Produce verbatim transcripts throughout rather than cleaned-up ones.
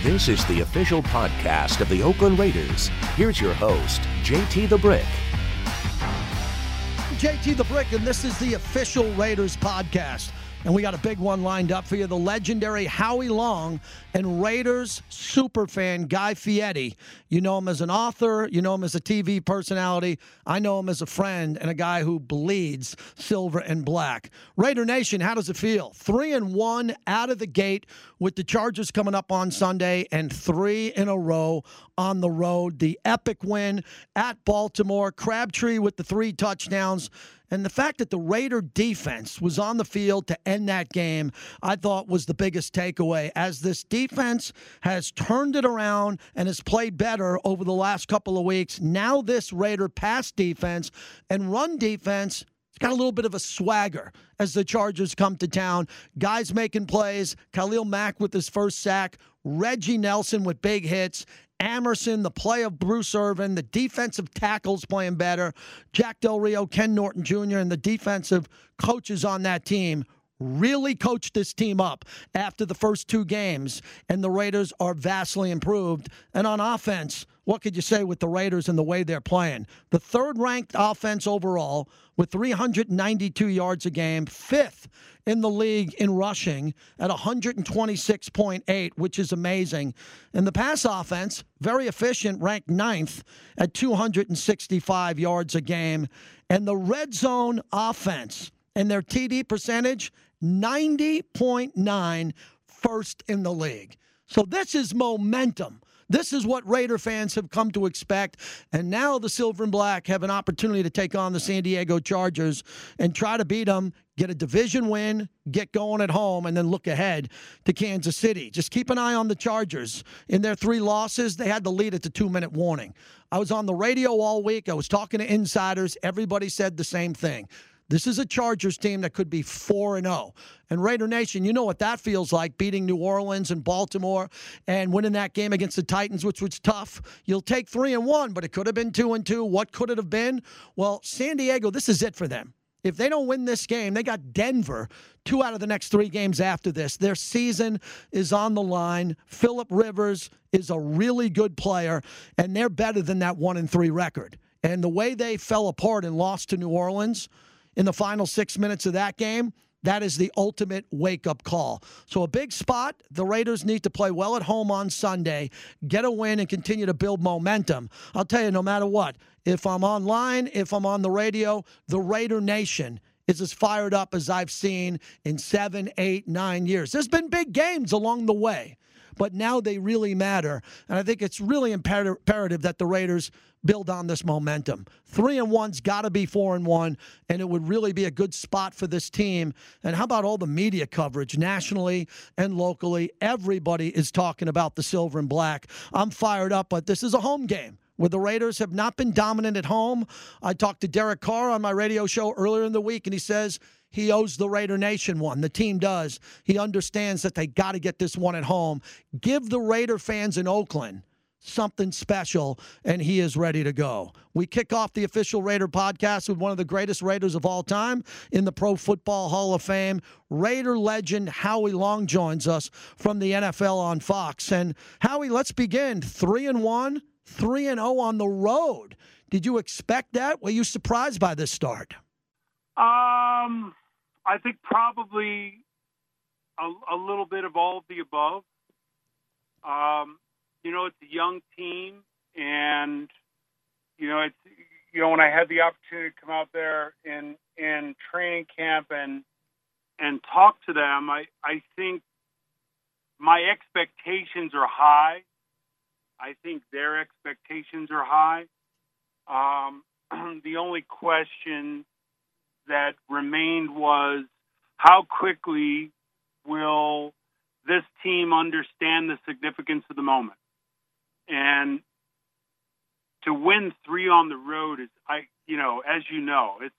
This is the official podcast of the Oakland Raiders. Here's your host, J T the Brick. J T the Brick, and this is the official Raiders podcast. And we got a big one lined up for you. The legendary Howie Long and Raiders superfan Guy Fieri. You know him as an author. You know him as a T V personality. I know him as a friend and a guy who bleeds silver and black. Raider Nation, how does it feel? Three and one out of the gate with the Chargers coming up on Sunday and three in a row on the road. The epic win at Baltimore. Crabtree with the three touchdowns. And the fact that the Raider defense was on the field to end that game, I thought was the biggest takeaway, as this defense has turned it around and has played better over the last couple of weeks. Now this Raider pass defense and run defense, it's got a little bit of a swagger as the Chargers come to town. Guys making plays, Khalil Mack with his first sack, Reggie Nelson with big hits, Amerson, the play of Bruce Irvin, the defensive tackles playing better, Jack Del Rio, Ken Norton Junior, and the defensive coaches on that team really coached this team up after the first two games, and the Raiders are vastly improved. And on offense, what could you say with the Raiders and the way they're playing? The third-ranked offense overall with three hundred ninety-two yards a game, fifth in the league in rushing at one twenty-six point eight, which is amazing. And the pass offense, very efficient, ranked ninth at two hundred sixty-five yards a game. And the red zone offense and their T D percentage, ninety point nine, first in the league. So this is momentum. This is what Raider fans have come to expect. And now the Silver and Black have an opportunity to take on the San Diego Chargers and try to beat them, get a division win, get going at home, and then look ahead to Kansas City. Just keep an eye on the Chargers. In their three losses, they had the lead at the two-minute warning. I was on the radio all week. I was talking to insiders. Everybody said the same thing. This is a Chargers team that could be four and oh. And Raider Nation, you know what that feels like, beating New Orleans and Baltimore and winning that game against the Titans, which was tough. You'll take three and one, but it could have been two and two. What could it have been? Well, San Diego, this is it for them. If they don't win this game, they got Denver two out of the next three games after this. Their season is on the line. Phillip Rivers is a really good player, and they're better than that one and three record. And the way they fell apart and lost to New Orleans in the final six minutes of that game, that is the ultimate wake-up call. So a big spot. The Raiders need to play well at home on Sunday, get a win, and continue to build momentum. I'll tell you, no matter what, if I'm online, if I'm on the radio, the Raider Nation is as fired up as I've seen in seven, eight, nine years. There's been big games along the way, but now they really matter. And I think it's really imperative that the Raiders build on this momentum. Three and one's got to be four and one, and it would really be a good spot for this team. And how about all the media coverage nationally and locally? Everybody is talking about the Silver and Black. I'm fired up, but this is a home game where the Raiders have not been dominant at home. I talked to Derek Carr on my radio show earlier in the week, and he says he owes the Raider Nation one. The team does. He understands that they got to get this one at home. Give the Raider fans in Oakland something special, and he is ready to go. We kick off the official Raider podcast with one of the greatest Raiders of all time in the Pro Football Hall of Fame. Raider legend Howie Long joins us from the N F L on Fox. And Howie, let's begin. Three and one, three and oh on the road. Did you expect that? Were you surprised by this start? Um, I think probably a, a little bit of all of the above. Um, You know, it's a young team, and, you know, it's, you know, when I had the opportunity to come out there in, in training camp and, and talk to them, I, I think my expectations are high. I think their expectations are high. Um, the only question that remained was how quickly will this team understand the significance of the moment? And to win three on the road is, I, you know, as you know, it's,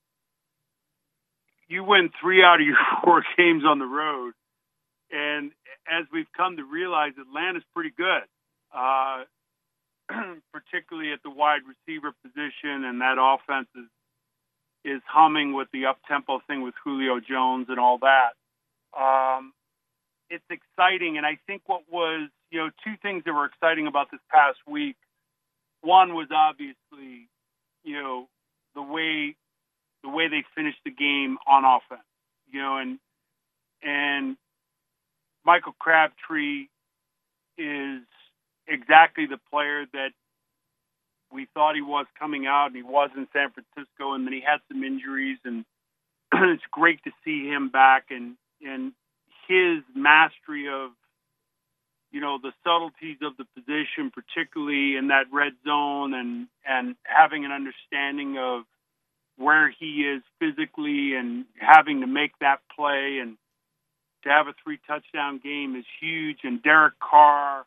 you win three out of your four games on the road. And as we've come to realize, Atlanta's pretty good, uh, particularly at the wide receiver position. And that offense is, is humming with the up-tempo thing with Julio Jones and all that. Um, it's exciting. And I think what was, you know, two things that were exciting about this past week. One was obviously, you know, the way the way they finished the game on offense. You know, and and Michael Crabtree is exactly the player that we thought he was coming out, and he was in San Francisco, and then he had some injuries, and it's great to see him back, and and his mastery of, you know, the subtleties of the position, particularly in that red zone, and and having an understanding of where he is physically and having to make that play, and to have a three touchdown game is huge. And Derek Carr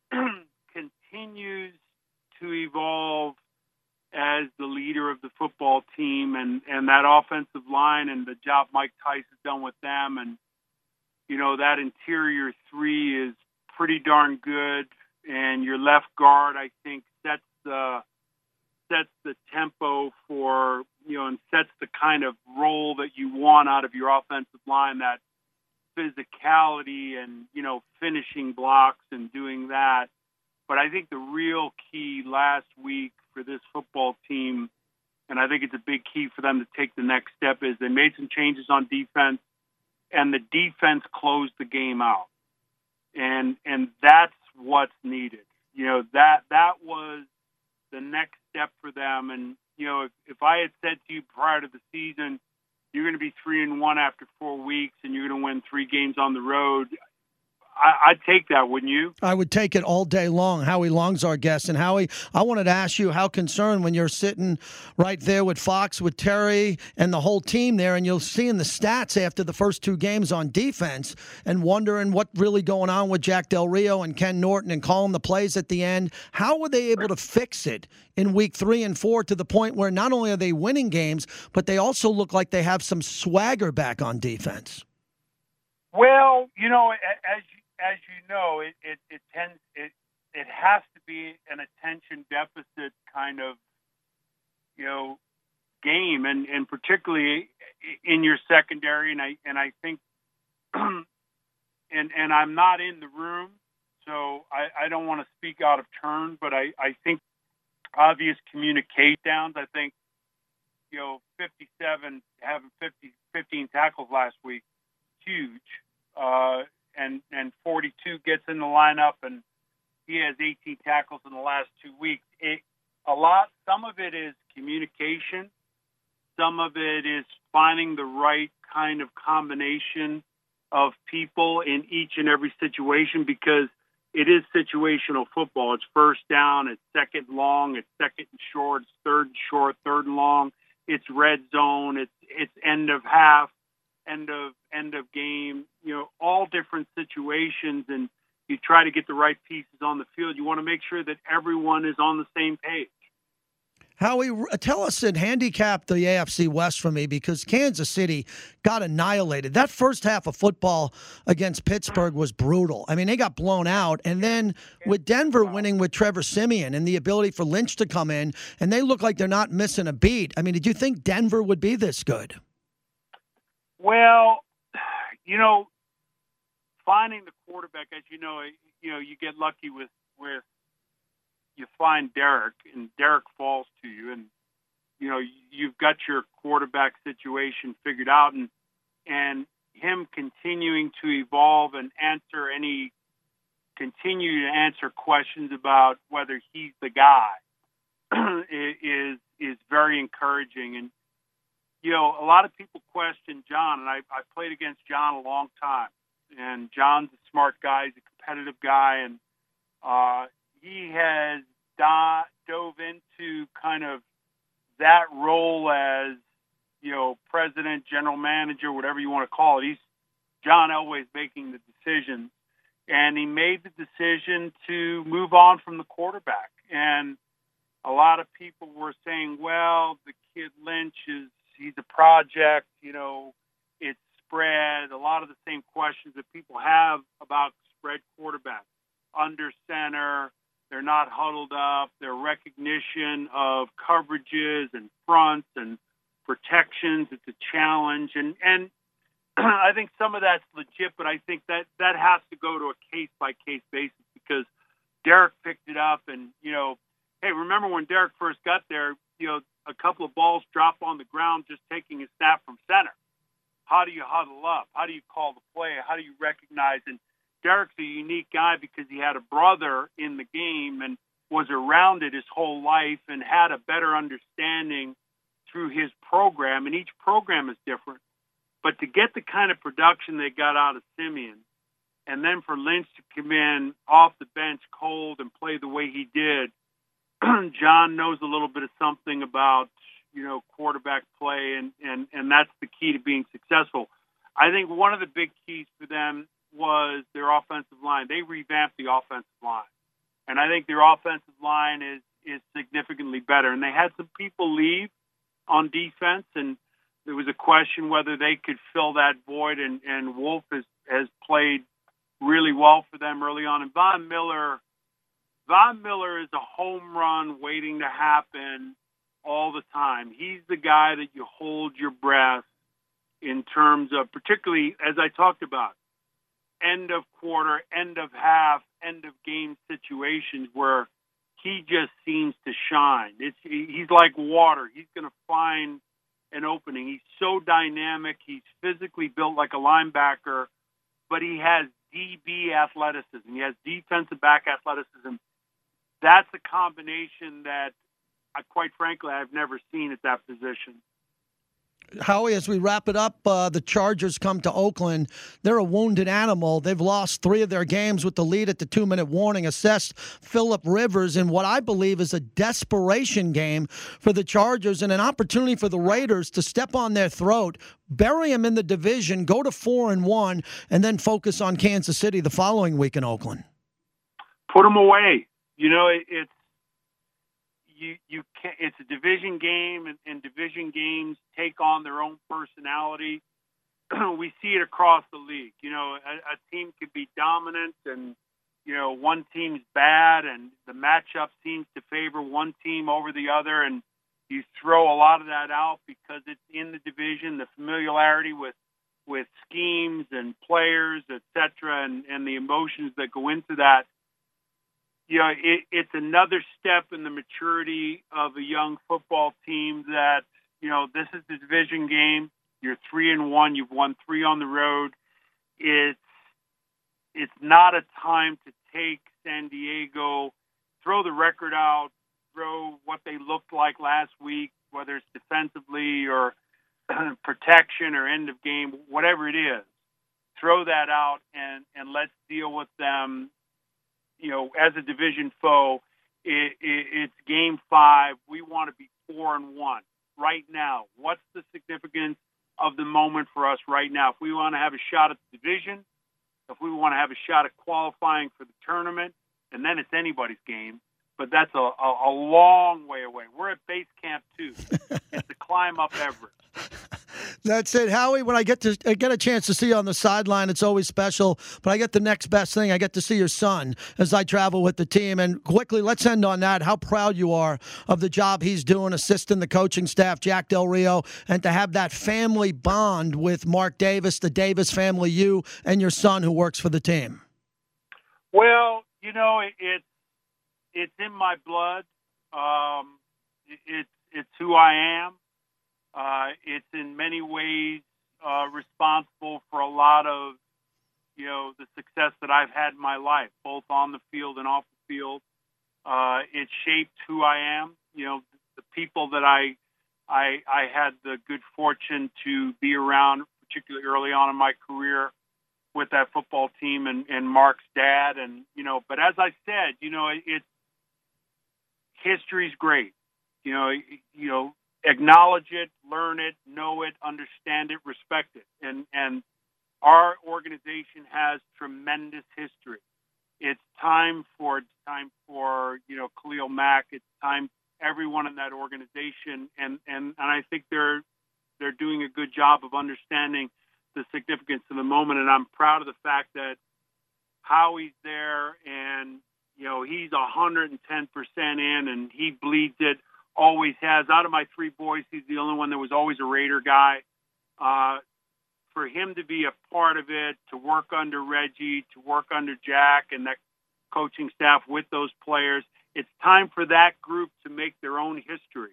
continues to evolve as the leader of the football team, and, and that offensive line and the job Mike Tice has done with them. And, you know, that interior three is pretty darn good. And your left guard, I think, sets the, sets the tempo for, you know, and sets the kind of role that you want out of your offensive line, that physicality and, you know, finishing blocks and doing that. But I think the real key last week for this football team, and I think it's a big key for them to take the next step, is they made some changes on defense, and the defense closed the game out. And and that's what's needed. You know, that that was the next step for them. And, you know, if, if I had said to you prior to the season, you're going to be three and one after four weeks, and you're going to win three games on the road, I, I'd take that, wouldn't you? I would take it all day long. Howie Long's our guest. And Howie, I wanted to ask you how concerned when you're sitting right there with Fox, with Terry, and the whole team there, and you're seeing the stats after the first two games on defense and wondering what really going on with Jack Del Rio and Ken Norton and calling the plays at the end. How were they able to fix it in week three and four to the point where not only are they winning games, but they also look like they have some swagger back on defense? Well, you know, as you As you know, it, it, it tends it it has to be an attention deficit kind of, you know, game, and, and particularly in your secondary. And I and I think, and and I'm not in the room, so I, I don't want to speak out of turn, but I, I think obvious communication downs. I think, you know, fifty-seven having fifty, fifteen tackles last week, huge. Uh, and and forty-two gets in the lineup, and he has eighteen tackles in the last two weeks. It, a lot, some of it is communication. Some of it is finding the right kind of combination of people in each and every situation, because it is situational football. It's first down, it's second long, it's second and short, it's third and short, third and long, it's red zone, it's it's end of half, end of end of game, you know, all different situations, and you try to get the right pieces on the field. You want to make sure that everyone is on the same page. Howie, tell us and handicap the A F C West for me, because Kansas City got annihilated. That first half of football against Pittsburgh was brutal. I mean, they got blown out. And then with Denver winning with Trevor Siemian and the ability for Lynch to come in, and they look like they're not missing a beat. I mean, did you think Denver would be this good? Well, you know, finding the quarterback, as you know, you know, you get lucky with, with you find Derek, and Derek falls to you, and, you know, you've got your quarterback situation figured out, and and him continuing to evolve and answer any, continue to answer questions about whether he's the guy is is very encouraging. And, you know, a lot of people question John, and I, I played against John a long time. And John's a smart guy. He's a competitive guy. And uh, he has do- dove into kind of that role as, you know, president, general manager, whatever you want to call it. He's John Elway's making the decisions. And he made the decision to move on from the quarterback. And a lot of people were saying, well, the kid Lynch is, he's a project, you know, it's spread, a lot of the same questions that people have about spread quarterbacks. Under center, they're not huddled up, their recognition of coverages and fronts and protections, it's a challenge. And, and I think some of that's legit, but I think that that has to go to a case-by-case basis, because Derek picked it up. And, you know, hey, remember when Derek first got there, you know, a couple of balls drop on the ground just taking a snap from center. How do you huddle up? How do you call the play? How do you recognize? And Derek's a unique guy because he had a brother in the game and was around it his whole life and had a better understanding through his program. And each program is different. But to get the kind of production they got out of Simeon, and then for Lynch to come in off the bench cold and play the way he did, John knows a little bit of something about, you know, quarterback play, and, and, and that's the key to being successful. I think one of the big keys for them was their offensive line. They revamped the offensive line. And I think their offensive line is, is significantly better. And they had some people leave on defense, and there was a question whether they could fill that void, and, and Wolf has, has played really well for them early on. And Von Miller, Von Miller is a home run waiting to happen all the time. He's the guy that you hold your breath in terms of, particularly as I talked about, end of quarter, end of half, end of game situations where he just seems to shine. It's, he's like water. He's going to find an opening. He's so dynamic. He's physically built like a linebacker, but he has D B athleticism. He has defensive back athleticism. That's a combination that, I, quite frankly, I've never seen at that position. Howie, as we wrap it up, uh, the Chargers come to Oakland. They're a wounded animal. They've lost three of their games with the lead at the two-minute warning. Assessed Phillip Rivers in what I believe is a desperation game for the Chargers and an opportunity for the Raiders to step on their throat, bury them in the division, go to four and one, and then focus on Kansas City the following week in Oakland. Put them away. You know, it, it's You, you can't, it's a division game, and, and division games take on their own personality. We see it across the league. You know, a, a team could be dominant, and, you know, one team's bad, and the matchup seems to favor one team over the other, and you throw a lot of that out because it's in the division, the familiarity with with schemes and players, et cetera, and, and the emotions that go into that. You know, it, it's another step in the maturity of a young football team that, you know, this is the division game. You're three and one. You've won three on the road. It's it's not a time to take San Diego, throw the record out, throw what they looked like last week, whether it's defensively or protection or end of game, whatever it is. Throw that out and, and let's deal with them. You know, as a division foe, it, it, it's game five. We want to be four and one right now. What's the significance of the moment for us right now? If we want to have a shot at the division, if we want to have a shot at qualifying for the tournament, and then it's anybody's game. But that's a, a, a long way away. We're at base camp too. It's a climb up Everest. That's it, Howie. When I get to I get a chance to see you on the sideline, it's always special. But I get the next best thing. I get to see your son as I travel with the team. And quickly, let's end on that. How proud you are of the job he's doing, assisting the coaching staff, Jack Del Rio, and to have that family bond with Mark Davis, the Davis family, you and your son who works for the team. Well, you know, it, it's it's in my blood. Um, it, it's it's who I am. Uh, it's in many ways uh, responsible for a lot of, you know, the success that I've had in my life, both on the field and off the field. Uh, it shaped who I am. You know, the people that I, I, I had the good fortune to be around, particularly early on in my career with that football team and, and Mark's dad. And, you know, but as I said, you know, it, it's history's great. You know, you know, acknowledge it, learn it, know it, understand it, respect it. And and our organization has tremendous history. It's time for it's time for, you know, Khalil Mack. It's time everyone in that organization, and, and, and I think they're they're doing a good job of understanding the significance of the moment. And I'm proud of the fact that Howie's there, and, you know, he's one hundred ten percent in, and he bleeds it. Always has. Out of my three boys, he's the only one that was always a Raider guy. Uh, for him to be a part of it, to work under Reggie, to work under Jack, and that coaching staff, with those players. It's time for that group to make their own history.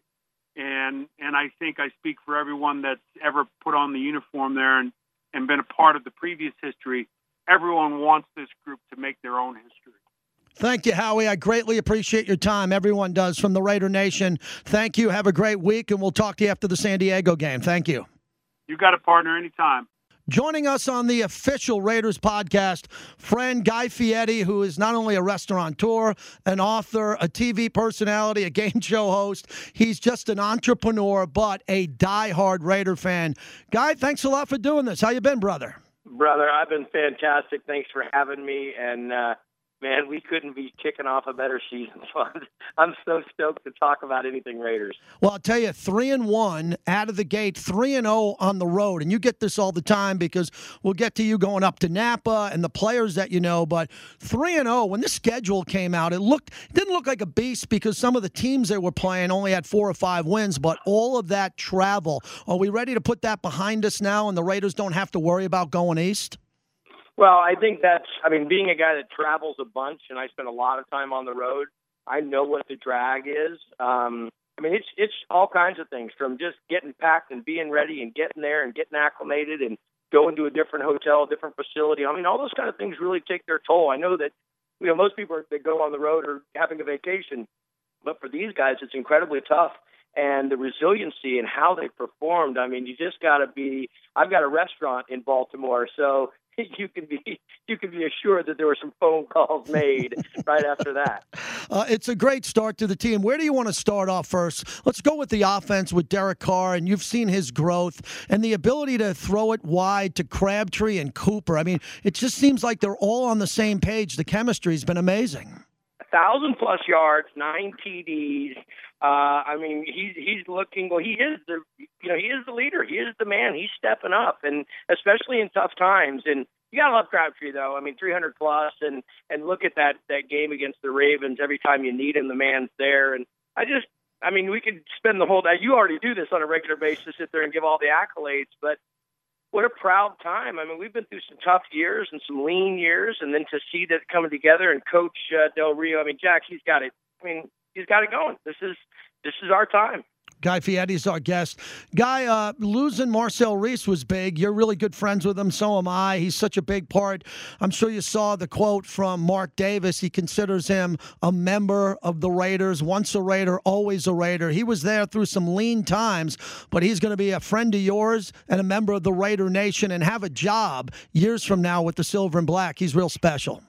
And and I think I speak for everyone that's ever put on the uniform there and, and been a part of the previous history. Everyone wants this group to make their own history. Thank you, Howie. I greatly appreciate your time. Everyone does from the Raider Nation. Thank you. Have a great week, and we'll talk to you after the San Diego game. Thank you. You got a partner anytime. Joining us on the official Raiders podcast, friend Guy Fieri, who is not only a restaurateur, an author, a T V personality, a game show host. He's just an entrepreneur, but a diehard Raider fan. Guy, thanks a lot for doing this. How you been, brother? Brother, I've been fantastic. Thanks for having me. And, uh, man, we couldn't be kicking off a better season. So I'm, I'm so stoked to talk about anything Raiders. Well, I'll tell you, three and one out of the gate, three and zero on the road, and you get this all the time because we'll get to you going up to Napa and the players that you know. But three and zero, when the schedule came out, it looked it didn't look like a beast because some of the teams they were playing only had four or five wins. But all of that travel, are we ready to put that behind us now, and the Raiders don't have to worry about going east? Well, I think that's, I mean, being a guy that travels a bunch, and I spend a lot of time on the road, I know what the drag is. Um, I mean, it's it's all kinds of things, from just getting packed and being ready and getting there and getting acclimated and going to a different hotel, a different facility. I mean, all those kind of things really take their toll. I know that, you know, most people that go on the road are having a vacation, but for these guys, it's incredibly tough. And the resiliency and how they performed, I mean, you just got to be, I've got a restaurant in Baltimore, so you can be you can be assured that there were some phone calls made right after that. Uh, it's a great start to the team. Where do you want to start off first? Let's go with the offense with Derek Carr, and you've seen his growth and the ability to throw it wide to Crabtree and Cooper. I mean, it just seems like they're all on the same page. The chemistry's been amazing. A thousand plus yards, nine T Ds. Uh, I mean, he's he's looking. Well, he is the you know he is the leader. He is the man. He's stepping up, and especially in tough times. And you gotta love Crabtree, though. I mean, three hundred plus, and and look at that that game against the Ravens. Every time you need him, the man's there. And I just, I mean, we could spend the whole day. You already do this on a regular basis, sit there and give all the accolades, but what a proud time. I mean, we've been through some tough years and some lean years, and then to see that coming together and Coach uh, Del Rio. I mean, Jack, he's got it. I mean. He's got it going. This is this is our time. Guy Fieri's our guest. Guy, uh, losing Marcel Reese was big. You're really good friends with him. So am I. He's such a big part. I'm sure you saw the quote from Mark Davis. He considers him a member of the Raiders. Once a Raider, always a Raider. He was there through some lean times, but he's going to be a friend of yours and a member of the Raider Nation and have a job years from now with the Silver and Black. He's real special.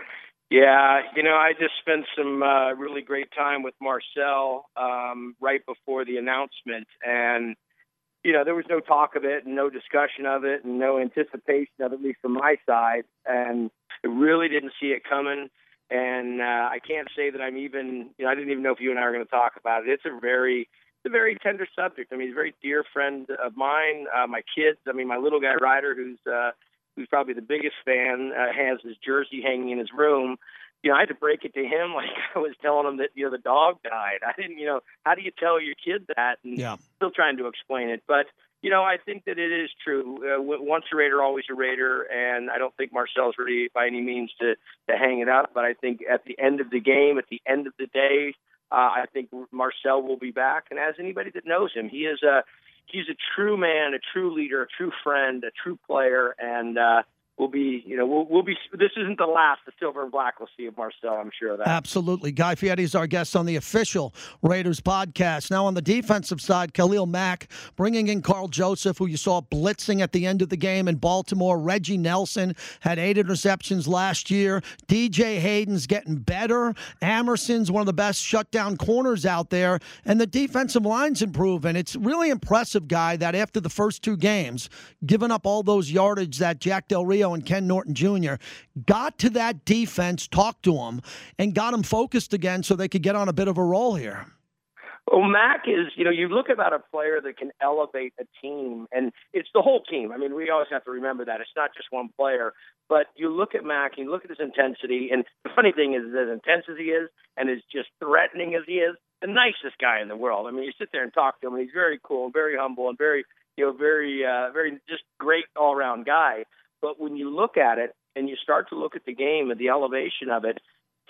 Yeah, you know, I just spent some uh, really great time with Marcel um, right before the announcement. And, you know, there was no talk of it and no discussion of it and no anticipation of it, at least from my side. And I really didn't see it coming. And uh, I can't say that I'm even, you know, I didn't even know if you and I were going to talk about it. It's a very, it's a very tender subject. I mean, he's a very dear friend of mine, uh, my kids. I mean, my little guy, Ryder, who's, uh, who's probably the biggest fan, uh, has his jersey hanging in his room. You know, I had to break it to him like I was telling him that, you know, the dog died. I didn't, you know, how do you tell your kid that? And yeah. Still trying to explain it. But, you know, I think that it is true. Uh, once a Raider, always a Raider. And I don't think Marcel's ready by any means to, to hang it up. But I think at the end of the game, at the end of the day, uh, I think Marcel will be back. And as anybody that knows him, he is a, he's a true man, a true leader, a true friend, a true player, and uh, we'll be, you know, we'll, we'll be. This isn't the last the Silver and Black will see of Marcel. I'm sure of that. Absolutely. Guy Fieri is our guest on the official Raiders podcast. Now on the defensive side, Khalil Mack bringing in Carl Joseph, who you saw blitzing at the end of the game in Baltimore. Reggie Nelson had eight interceptions last year. D J Hayden's getting better. Amerson's one of the best shutdown corners out there, and the defensive line's improving. It's really impressive, Guy, that after the first two games, giving up all those yardage that Jack Del Rio and Ken Norton Junior got to that defense, talked to them, and got them focused again so they could get on a bit of a roll here. Well, Mac is, you know, you look about a player that can elevate a team, and it's the whole team. I mean, we always have to remember that. It's not just one player. But you look at Mac, you look at his intensity, and the funny thing is, as intense as he is and as just threatening as he is, the nicest guy in the world. I mean, you sit there and talk to him, and he's very cool and very humble and very, you know, very, uh, very just great all-around guy. But when you look at it and you start to look at the game and the elevation of it,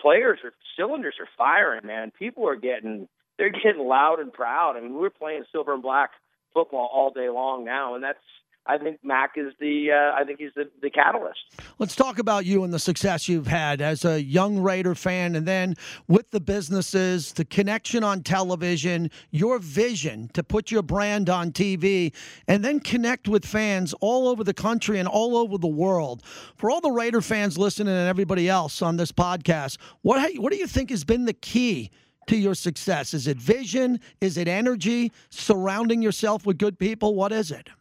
players are cylinders are firing, man. People are getting they're getting loud and proud. I mean, we're playing silver and black football all day long now, and that's I think Mac is the uh, I think he's the, the catalyst. Let's talk about you and the success you've had as a young Raider fan, and then with the businesses, the connection on television, your vision to put your brand on T V, and then connect with fans all over the country and all over the world. For all the Raider fans listening and everybody else on this podcast, what what do you think has been the key to your success? Is it vision? Is it energy? Surrounding yourself with good people? What is it?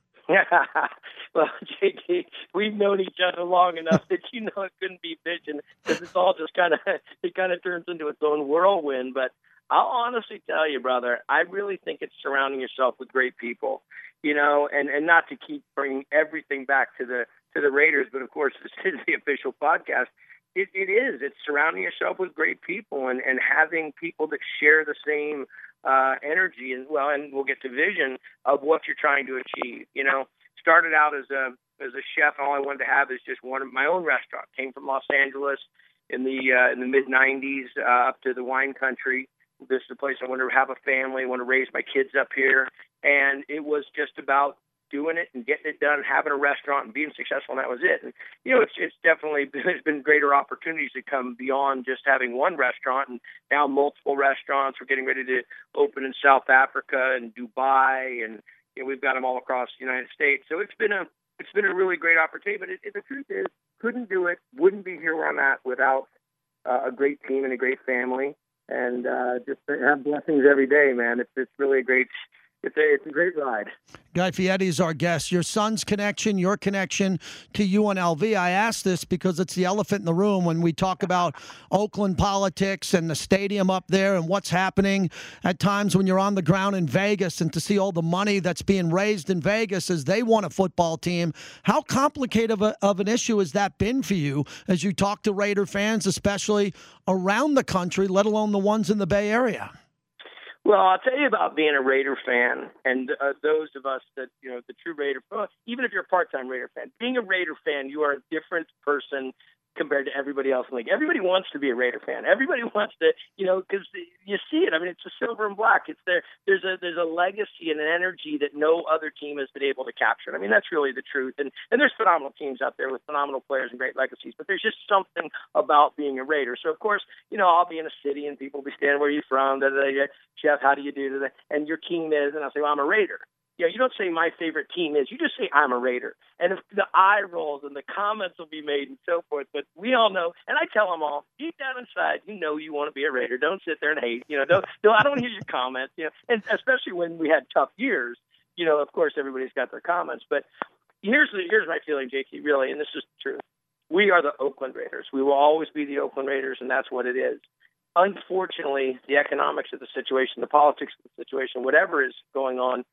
Well, J T, we've known each other long enough that you know it couldn't be vision because it's all just kind of it kind of turns into its own whirlwind. But I'll honestly tell you, brother, I really think it's surrounding yourself with great people, you know, and, and not to keep bringing everything back to the to the Raiders, but of course this is the official podcast. It, it is. It's surrounding yourself with great people and, and having people that share the same uh, energy and well, and we'll get to vision of what you're trying to achieve. You know, started out as a as a chef, and all I wanted to have is just one of my own restaurant. Came from Los Angeles in the uh, in the mid nineties uh, up to the wine country. This is the place I wanted to have a family. I want to raise my kids up here, and it was just about doing it and getting it done, having a restaurant and being successful, and that was it. And, you know, it's it's definitely there's been greater opportunities to come beyond just having one restaurant, and now multiple restaurants. We're getting ready to open in South Africa and Dubai, and you know, we've got them all across the United States. So it's been a it's been a really great opportunity. But it, it, the truth is, couldn't do it, wouldn't be here where I'm at without uh, a great team and a great family, and uh, just have blessings every day, man. It's it's really a great. It's a, it's a great ride. Guy Fieri is our guest. Your son's connection, your connection to U N L V. I ask this because it's the elephant in the room when we talk about Oakland politics and the stadium up there and what's happening at times when you're on the ground in Vegas and to see all the money that's being raised in Vegas as they want a football team. How complicated of, a, of an issue has that been for you as you talk to Raider fans, especially around the country, let alone the ones in the Bay Area? Well, I'll tell you about being a Raider fan, and uh, those of us that, you know, the true Raider, well, even if you're a part-time Raider fan, being a Raider fan, you are a different person compared to everybody else in the league. Everybody wants to be a Raider fan. Everybody wants to, you know, because you see it. I mean, it's a silver and black. It's there. There's a there's a legacy and an energy that no other team has been able to capture. I mean, that's really the truth. And and there's phenomenal teams out there with phenomenal players and great legacies, but there's just something about being a Raider. So of course, you know, I'll be in a city and people will be standing, where are you from? Da, da, da, Chef, how do you do that? And your team is, and I'll say, well, I'm a Raider. You know, you don't say my favorite team is. You just say I'm a Raider. And if the eye rolls and the comments will be made and so forth. But we all know, and I tell them all, deep down inside, you know you want to be a Raider. Don't sit there and hate. You know, don't, don't I don't hear your comments. You know, and especially when we had tough years. You know, of course, everybody's got their comments. But here's the, here's my feeling, J T, really, and this is the truth. We are the Oakland Raiders. We will always be the Oakland Raiders, and that's what it is. Unfortunately, the economics of the situation, the politics of the situation, whatever is going on,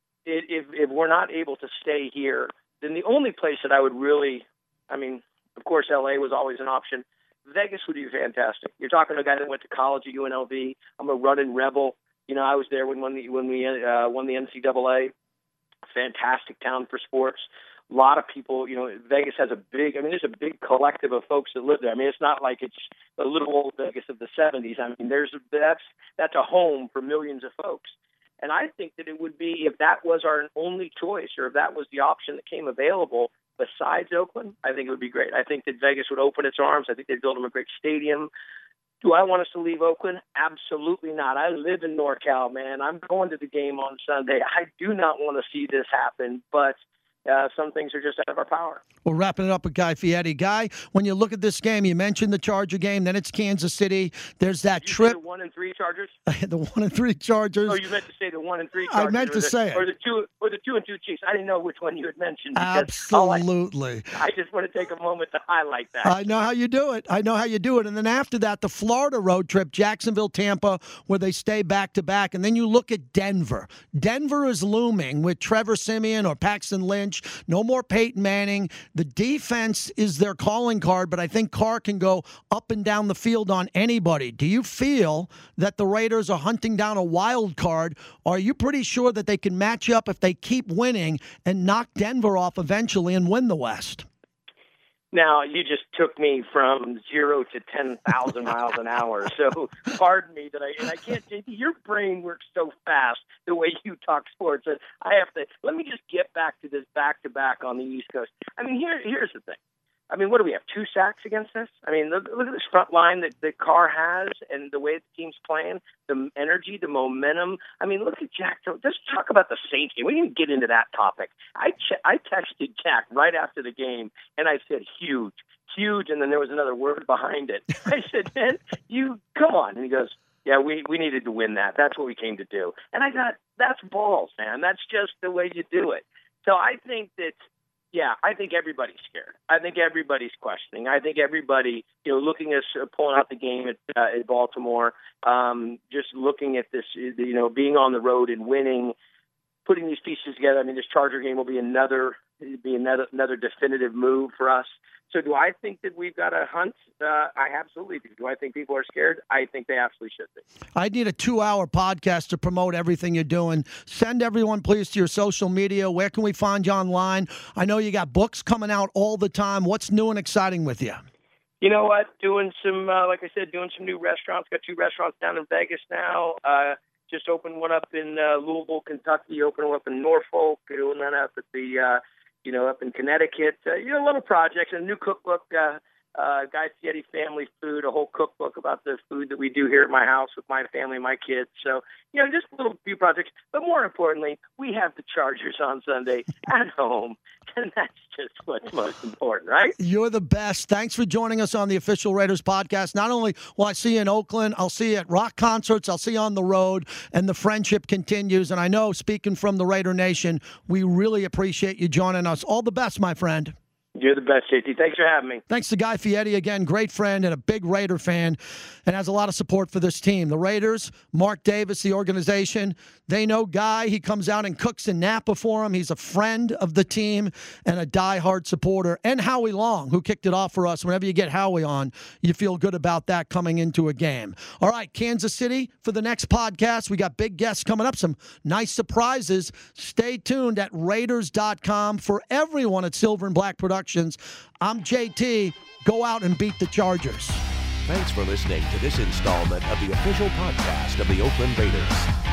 If, if we're not able to stay here, then the only place that I would really, I mean, of course, L A was always an option. Vegas would be fantastic. You're talking to a guy that went to college at U N L V. I'm a running Rebel. You know, I was there when when, the, when we uh, won the N C double A. Fantastic town for sports. A lot of people, you know, Vegas has a big, I mean, there's a big collective of folks that live there. I mean, it's not like it's the little old Vegas of the seventies. I mean, there's a, that's that's a home for millions of folks. And I think that it would be, if that was our only choice, or if that was the option that came available besides Oakland, I think it would be great. I think that Vegas would open its arms. I think they'd build them a great stadium. Do I want us to leave Oakland? Absolutely not. I live in NorCal, man. I'm going to the game on Sunday. I do not want to see this happen, but Uh, some things are just out of our power. We're wrapping it up with Guy Fieri. Guy, when you look at this game, you mentioned the Charger game, then it's Kansas City. There's that Did you trip. say the one and three Chargers? The one and three Chargers. Oh, you meant to say the one and three Chargers. I meant to the, say it. Or the two, or the two and two Chiefs. I didn't know which one you had mentioned. Absolutely. I, I just want to take a moment to highlight that. I know how you do it. I know how you do it. And then after that, the Florida road trip, Jacksonville, Tampa, where they stay back to back. And then you look at Denver. Denver is looming with Trevor Siemian or Paxton Lynch. No more Peyton Manning. The defense is their calling card, but I think Carr can go up and down the field on anybody. Do you feel that the Raiders are hunting down a wild card, or are you pretty sure that they can match up if they keep winning and knock Denver off eventually and win the West? Now, you just took me from zero to ten thousand miles an hour. So pardon me that I, and I can't, J T, your brain works so fast the way you talk sports. And I have to, let me just get back to this back-to-back on the East Coast. I mean, here, here's the thing. I mean, what do we have, two sacks against us? I mean, look, look at this front line that the Carr has and the way the team's playing, the energy, the momentum. I mean, look at Jack. Let's talk about the Saints game. We didn't get into that topic. I ch- I texted Jack right after the game, and I said, huge, huge, and then there was another word behind it. I said, man, you, come on. And he goes, yeah, we, we needed to win that. That's what we came to do. And I thought, that's balls, man. That's just the way you do it. So I think that, yeah, I think everybody's scared. I think everybody's questioning. I think everybody, you know, looking at us pulling out the game at, uh, at Baltimore, um, just looking at this, you know, being on the road and winning, putting these pieces together. I mean, this Charger game will be another be another another definitive move for us. So do I think that we've got a hunt? Uh, I absolutely do. Do I think people are scared? I think they absolutely should be. I need a two-hour podcast to promote everything you're doing. Send everyone, please, to your social media. Where can we find you online? I know you got books coming out all the time. What's new and exciting with you? You know what? Doing some, uh, like I said, doing some new restaurants. Got two restaurants down in Vegas now. Uh, just opened one up in uh, Louisville, Kentucky. Opened one up in Norfolk. Doing that up at the, uh, you know, up in Connecticut. Uh, you know, little projects. And a new cookbook, uh, uh, Guy Fieri Family Food, a whole cookbook about the food that we do here at my house with my family and my kids. So, you know, just a little few projects. But more importantly, we have the Chargers on Sunday at home. And that's just what's most important, right? You're the best. Thanks for joining us on the Official Raiders podcast. Not only will I see you in Oakland, I'll see you at rock concerts, I'll see you on the road, and the friendship continues. And I know, speaking from the Raider Nation, we really appreciate you joining us. All the best, my friend. You're the best, J T. Thanks for having me. Thanks to Guy Fieri again, great friend and a big Raider fan, and has a lot of support for this team. The Raiders, Mark Davis, the organization, they know Guy. He comes out and cooks in Napa for him. He's a friend of the team and a diehard supporter. And Howie Long, who kicked it off for us. Whenever you get Howie on, you feel good about that coming into a game. All right, Kansas City for the next podcast. We got big guests coming up, some nice surprises. Stay tuned at Raiders dot com for everyone at Silver and Black Productions. I'm J T. Go out and beat the Chargers. Thanks for listening to this installment of the official podcast of the Oakland Raiders.